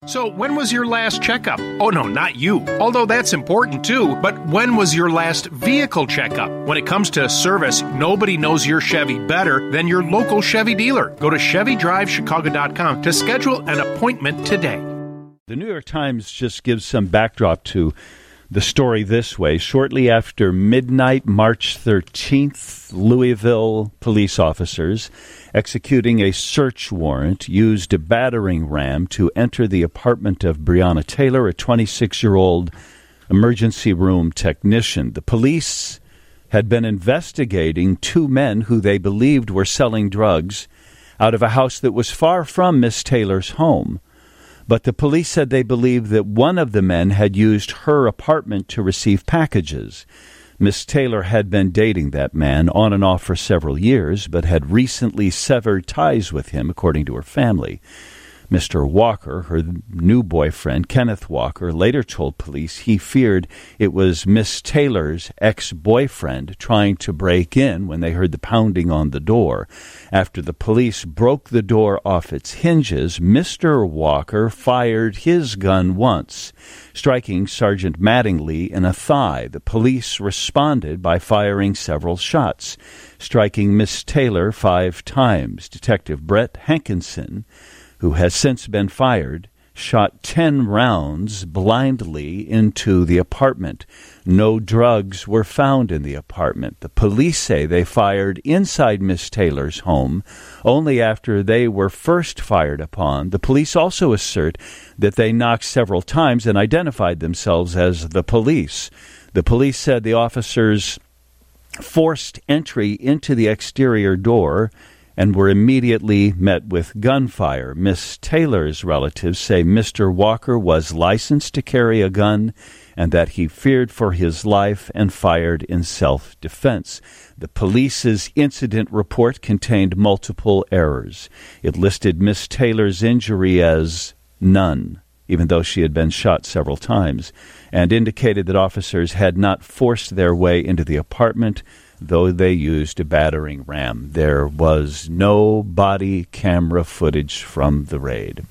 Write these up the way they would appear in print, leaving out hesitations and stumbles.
So, when was your last checkup? Oh, no, not you. Although that's important too, but when was your last vehicle checkup? When it comes to service, nobody knows your Chevy better than your local Chevy dealer. Go to ChevyDriveChicago.com to schedule an appointment today. The New York Times just gives some backdrop to the story this way. Shortly after midnight, March 13th, Louisville police officers executing a search warrant used a battering ram to enter the apartment of Breonna Taylor, a 26-year-old emergency room technician. The police had been investigating two men who they believed were selling drugs out of a house that was far from Miss Taylor's home. But the police said they believed that one of the men had used her apartment to receive packages. Miss Taylor had been dating that man on and off for several years, but had recently severed ties with him, according to her family. Mr. Walker, her new boyfriend, Kenneth Walker, later told police he feared it was Miss Taylor's ex-boyfriend trying to break in when they heard the pounding on the door. After the police broke the door off its hinges, Mr. Walker fired his gun once, striking Sergeant Mattingly in a thigh. The police responded by firing several shots, striking Miss Taylor 5 times. Detective Brett Hankinson, who has since been fired, shot 10 rounds blindly into the apartment. No drugs were found in the apartment. The police say they fired inside Miss Taylor's home only after they were first fired upon. The police also assert that they knocked several times and identified themselves as the police. The police said the officers forced entry into the exterior door and were immediately met with gunfire. Miss Taylor's relatives say Mr. Walker was licensed to carry a gun and that he feared for his life and fired in self-defense. The police's incident report contained multiple errors. It listed Miss Taylor's injury as none, even though she had been shot several times, and indicated that officers had not forced their way into the apartment, though they used a battering ram. There was no body camera footage from the raid.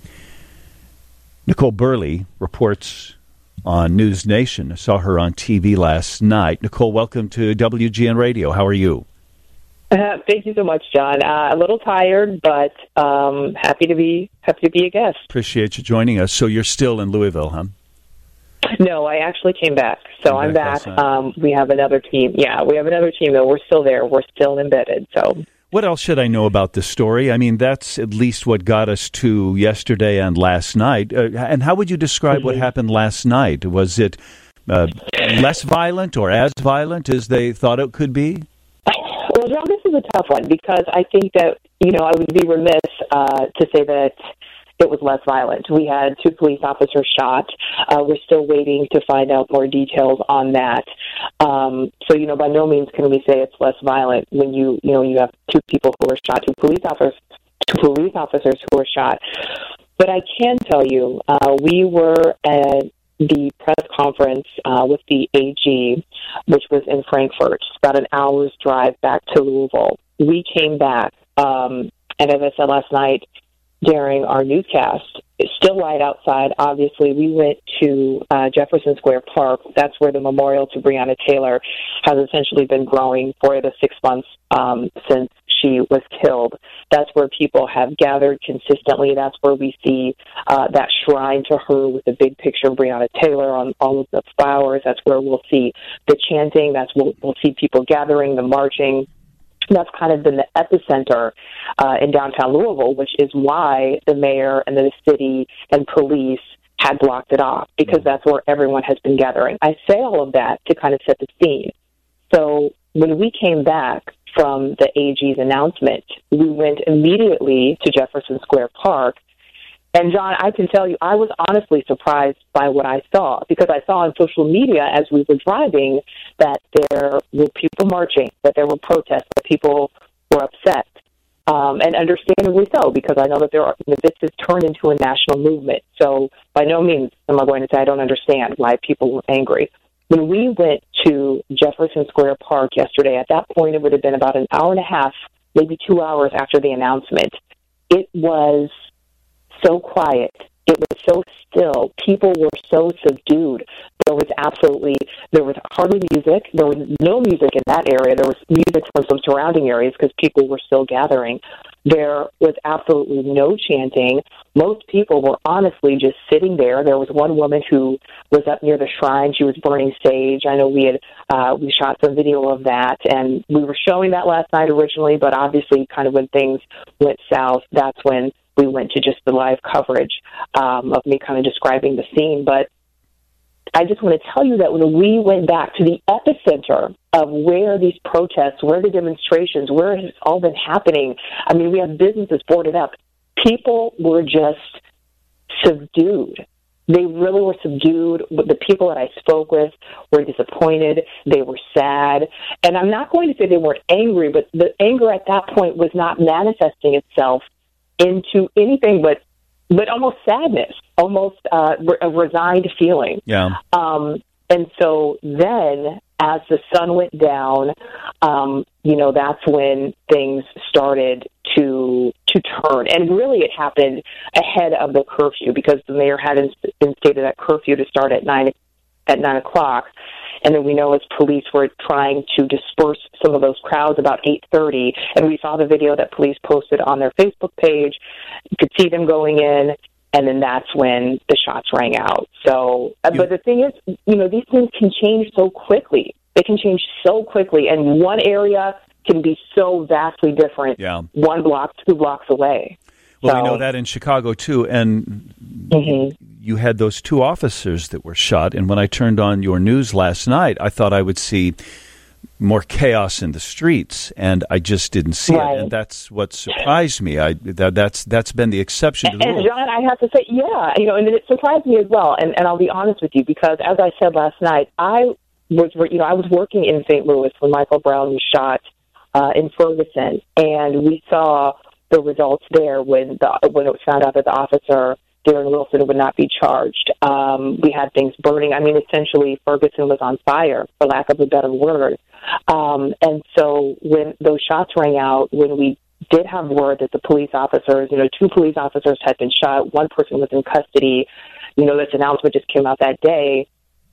Nicole Burley reports on News Nation. I saw her on TV last night. Nicole, welcome to WGN Radio. How are you? Thank you so much, John. A little tired, but happy to be a guest. Appreciate you joining us. So you're still in Louisville, huh? No, I actually came back. So I'm back. We have another team. Yeah, we have another team, though. We're still there. We're still embedded. So, what else should I know about this story? I mean, that's at least what got us to yesterday and last night. And how would you describe what happened last night? Was it less violent or as violent as they thought it could be? Well, John, this is a tough one because I think that, I would be remiss to say that it was less violent. We had 2 police officers shot. We're still waiting to find out more details on that. So, by no means can we say it's less violent when you have 2 people who were shot, 2 police officers who were shot. But I can tell you, we were at the press conference with the AG, which was in Frankfurt, about an hour's drive back to Louisville. We came back, and as I said last night, during our newscast, it's still light outside. Obviously, we went to Jefferson Square Park. That's where the memorial to Breonna Taylor has essentially been growing for the 6 months since she was killed. That's where people have gathered consistently. That's where we see that shrine to her with the big picture of Breonna Taylor on all of the flowers. That's where we'll see the chanting. That's where we'll see people gathering, the marching. That's kind of been the epicenter in downtown Louisville, which is why the mayor and the city and police had blocked it off, because that's where everyone has been gathering. I say all of that to kind of set the scene. So when we came back from the AG's announcement, we went immediately to Jefferson Square Park. And, John, I can tell you, I was honestly surprised by what I saw, because I saw on social media as we were driving that there were people marching, that there were protests, that people were upset, and understandably so, because I know that this has turned into a national movement. So by no means am I going to say I don't understand why people were angry. When we went to Jefferson Square Park yesterday, at that point it would have been about an hour and a half, maybe 2 hours after the announcement. It was so quiet It was so still. People were so subdued. There was hardly music. There was no music in that area. There was music from some surrounding areas because people were still gathering. There was absolutely no chanting. Most people were honestly just sitting there. There was one woman who was up near the shrine. She was burning sage. I know we shot some video of that, and we were showing that last night originally, but obviously kind of when things went south, that's when we went to just the live coverage of me kind of describing the scene. But I just want to tell you that when we went back to the epicenter of where these protests, where the demonstrations, where it's all been happening, I mean, we have businesses boarded up. People were just subdued. They really were subdued. The people that I spoke with were disappointed. They were sad. And I'm not going to say they weren't angry, but the anger at that point was not manifesting itself into anything but almost sadness, almost a resigned feeling. Yeah. And so then, as the sun went down, that's when things started to turn. And really it happened ahead of the curfew because the mayor had instated that curfew to start at 9 o'clock. And then we know as police were trying to disperse some of those crowds about 8:30, and we saw the video that police posted on their Facebook page. You could see them going in, and then that's when the shots rang out. So, but the thing is, these things can change so quickly. They can change so quickly, and one area can be so vastly different 1 block, 2 blocks away. Well, we know that in Chicago, too, and you had those 2 officers that were shot, and when I turned on your news last night, I thought I would see more chaos in the streets, and I just didn't see it, and that's what surprised me. That's been the exception to the rule. And John, I have to say, and it surprised me as well, and I'll be honest with you, because as I said last night, I was working in St. Louis when Michael Brown was shot in Ferguson, and we saw the results there when it was found out that the officer, Darren Wilson, would not be charged. We had things burning. I mean, essentially, Ferguson was on fire, for lack of a better word. And so when those shots rang out, when we did have word that the police officers, 2 police officers had been shot, 1 person was in custody, this announcement just came out that day,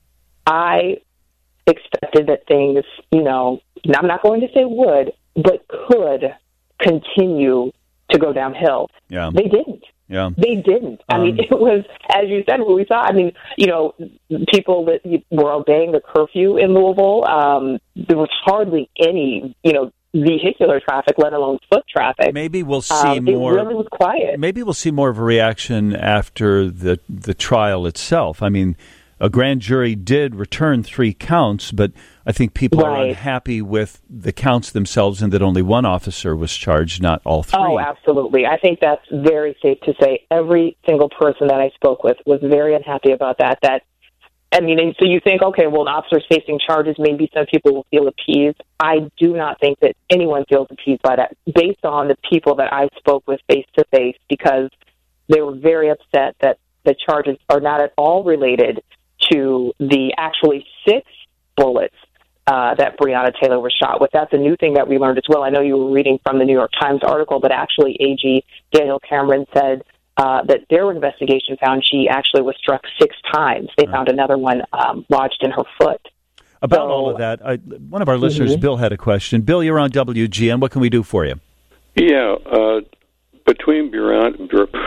I expected that things, I'm not going to say would, but could continue to go downhill. Yeah. They didn't. Yeah. They didn't. I mean, it was, as you said, what we saw. I mean, people that were obeying the curfew in Louisville, there was hardly any, vehicular traffic, let alone foot traffic. Maybe we'll see more. It really was quiet. Maybe we'll see more of a reaction after the trial itself. I mean, a grand jury did return 3 counts, but I think people are unhappy with the counts themselves and that only 1 officer was charged, not all 3. Oh, absolutely. I think that's very safe to say. Every single person that I spoke with was very unhappy about that. And so you think, okay, well, an officer's facing charges, maybe some people will feel appeased. I do not think that anyone feels appeased by that, based on the people that I spoke with face-to-face, because they were very upset that the charges are not at all related to the actually 6 bullets that Breonna Taylor was shot with. That's a new thing that we learned as well. I know you were reading from the New York Times article, but actually AG Daniel Cameron said that their investigation found she actually was struck 6 times. They found another one lodged in her foot. About all of that, one of our listeners, Bill, had a question. Bill, you're on WGN. What can we do for you? Yeah, between Breonna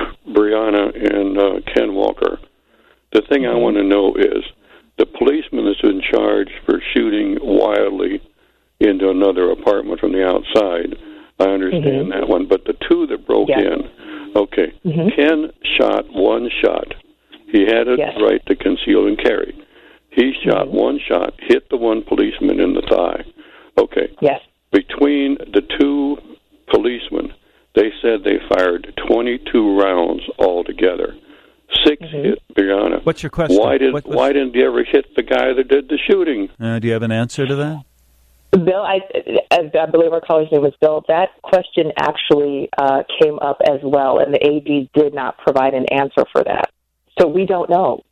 and Ken Walker, the thing I want to know is the policeman that's in charge for shooting wildly into another apartment from the outside. I understand that one, but the 2 that broke in, okay, Ken shot 1 shot. He had a right to conceal and carry. He shot 1 shot, hit the 1 policeman in the thigh. Okay. Yes. Between the 2 policemen, they said they fired 22 rounds altogether. 6 hit Breonna. What's your question? Why didn't he ever hit the guy that did the shooting? Do you have an answer to that? Bill, I believe our caller's name was Bill. That question actually came up as well, and the AG did not provide an answer for that. So we don't know.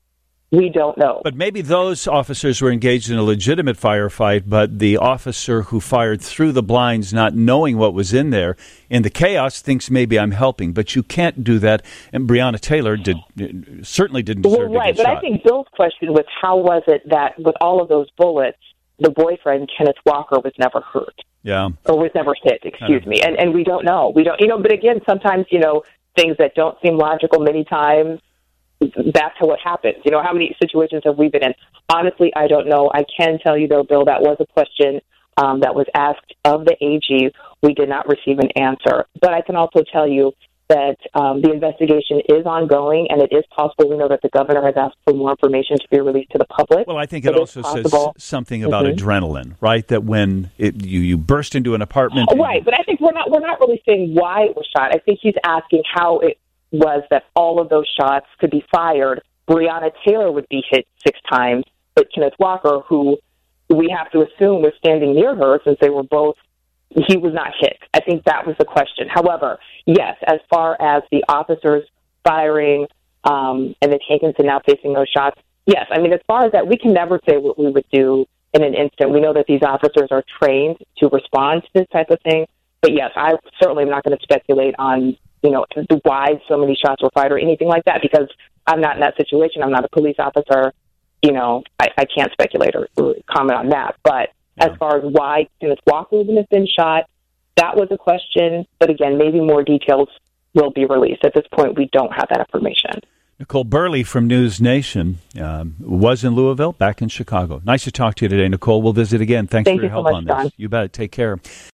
We don't know. But maybe those officers were engaged in a legitimate firefight, but the officer who fired through the blinds, not knowing what was in there, in the chaos, thinks maybe I'm helping. But you can't do that. And Breonna Taylor certainly didn't deserve to get shot. I think Bill's question was, how was it that with all of those bullets, the boyfriend, Kenneth Walker, was never hurt? Yeah. Or was never hit, excuse me. And we don't know. We don't, but again, sometimes, things that don't seem logical many times, that's how it happens. How many situations have we been in? Honestly, I don't know. I can tell you, though, Bill, that was a question that was asked of the AG. We did not receive an answer. But I can also tell you that the investigation is ongoing, and it is possible. We know that the governor has asked for more information to be released to the public. Well, I think it also says something about adrenaline, right? That when you burst into an apartment... Right, but I think we're not really saying why it was shot. I think he's asking how it was that all of those shots could be fired. Breonna Taylor would be hit 6 times, but Kenneth Walker, who we have to assume was standing near her since they were both, he was not hit. I think that was the question. However, yes, as far as the officers firing and the Hankinson now facing those shots, yes. I mean, as far as that, we can never say what we would do in an instant. We know that these officers are trained to respond to this type of thing. But yes, I certainly am not going to speculate on why so many shots were fired or anything like that, because I'm not in that situation. I'm not a police officer. I can't speculate or comment on that. But as far as why Kenneth Walker would have been shot, that was a question. But again, maybe more details will be released. At this point, we don't have that information. Nicole Burley from News Nation was in Louisville, back in Chicago. Nice to talk to you today, Nicole. We'll visit again. Thanks for your help on this. Don. You bet. Take care.